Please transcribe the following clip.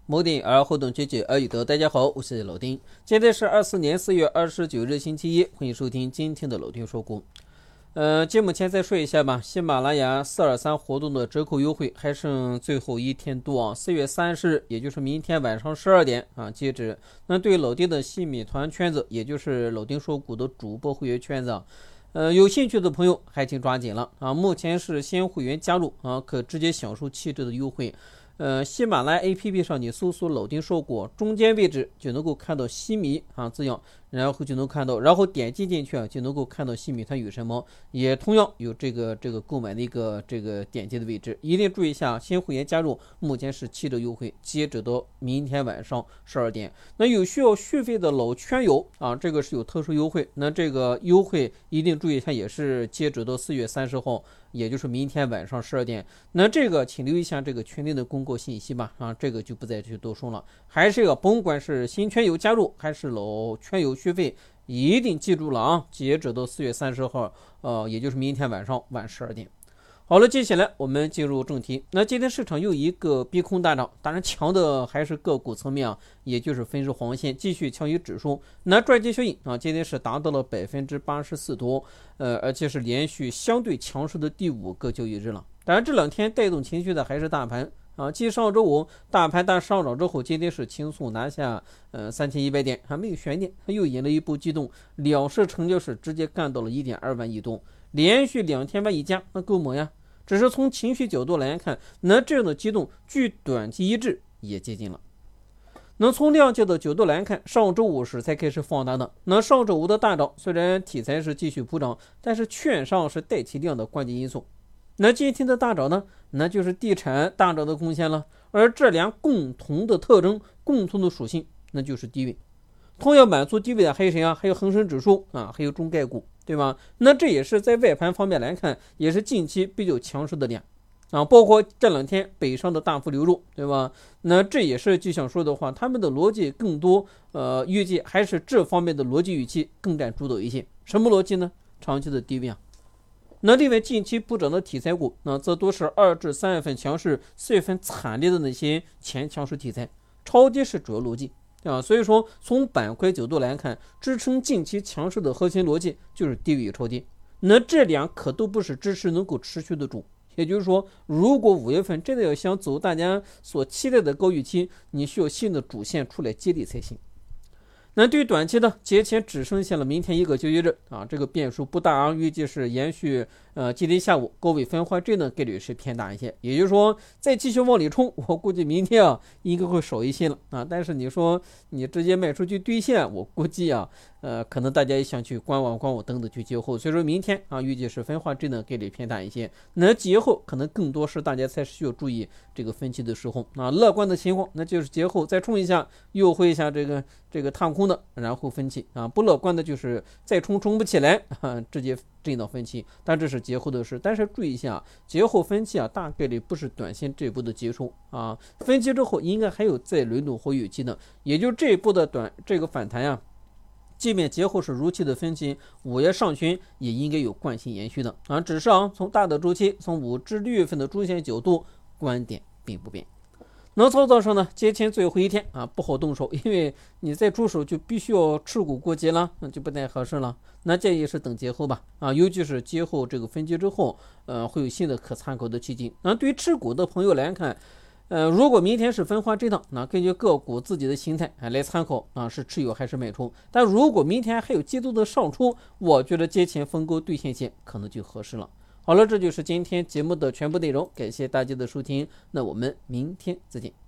摩定而互动解决而有德，大家好，我是老丁。今天是24年4月29日星期一，欢迎收听今天的老丁说股。节目前再说一下吧，喜马拉雅423活动的折扣优惠还剩最后一天多啊，4月30日，也就是明天晚上12点啊截止。那对老丁的新米团圈子，也就是老丁说股的主播会员圈子有兴趣的朋友还请抓紧了啊！目前是新会员加入啊，可直接享受7折的优惠。喜马拉雅 APP 上你搜索老丁说股，中间位置就能够看到西米啊字样，然后就能看到，然后点击进去就能够看到西米团有什么，也同样有这个购买的一个点击的位置。一定注意一下，新会员加入目前是7折优惠，截止到明天晚上12点。那有需要续费的老圈友啊，这个是有特殊优惠，那这个优惠一定注意一下，也是截止到4月30号，也就是明天晚上12点。那这个请留意一下这个群里的公告信息吧，啊，这个就不再去多说了。还是要甭管是新圈友加入还是老圈友续费，一定记住了啊，截止到4月30号，也就是明天晚上晚12点。好了，接下来我们进入正题。那今天市场又一个逼空大涨，当然强的还是个股层面啊，也就是分时黄线继续强于指数。那赚钱效应啊，今天是达到了84%多，而且是连续相对强势的第5个交易日了。当然这两天带动情绪的还是大盘啊，继上周五大盘大上涨之后，今天是轻松拿下3100点，还没有悬念，又引了一波激动，两市成交是直接干到了1.2万亿多，连续2天万亿加，那够猛呀！只是从情绪角度来看，那这样的激动距短期一致也接近了。那从量价的角度来看，上周五是才开始放大的。那上周五的大涨，虽然题材是继续普涨，但是券商是带起量的关键因素。那今天的大涨呢，那就是地产大涨的贡献了。而这俩共同的特征、共同的属性，那就是低位。同样满足低位的还有谁啊？还有恒生指数啊，还有中概股，对吧？那这也是在外盘方面来看，也是近期比较强势的点啊，包括这两天北上的大幅流入，对吧？那这也是就想说的话，他们的逻辑更多，预计还是这方面的逻辑语气更占主导一些。什么逻辑呢？长期的低位啊。那另外近期补涨的题材股，那则都是2至3月份强势，4月份惨烈的那些前强势题材，超跌是主要逻辑啊。所以说从板块角度来看，支撑近期强势的核心逻辑就是低位超跌。那这两可都不是支持能够持续的主，也就是说，如果5月份真的要想走大家所期待的高预期，你需要新的主线出来接力才行。那对于短期的节前只剩下了明天一个交易日啊，这个变数不大啊，预计是延续今天下午高位分化震的概率是偏大一些，也就是说再继续往里冲，我估计明天应该会少一些了啊。但是你说你直接卖出去兑现，我估计可能大家也想去观望等等去节后，所以说明天预计是分化震的概率偏大一些。那节后可能更多是大家才需要注意这个分歧的时候啊。乐观的情况那就是节后再冲一下，又会一下这个踏空的，然后分歧啊。不乐观的就是再冲不起来直接震到分歧，但这是节后的事。但是注意一下，节后分歧大概率不是短线这一波的结束啊，分歧之后应该还有再轮动或预期的，也就这一波的这个反弹即便节后是如期的分歧，5月上旬也应该有惯性延续的啊。只是从大的周期，从5至6月份的出现角度，观点并不变。能操作上呢，节前最后一天不好动手，因为你再出手就必须要持股过节了，那就不太合适了。那建议是等节后吧尤其是节后这个分歧之后，会有新的可参考的契机。那对于持股的朋友来看，如果明天是分化震荡，那根据个股自己的心态来参考是持有还是卖出。但如果明天还有极度的上出，我觉得节前逢高兑现线可能就合适了。好了，这就是今天节目的全部内容，感谢大家的收听，那我们明天再见。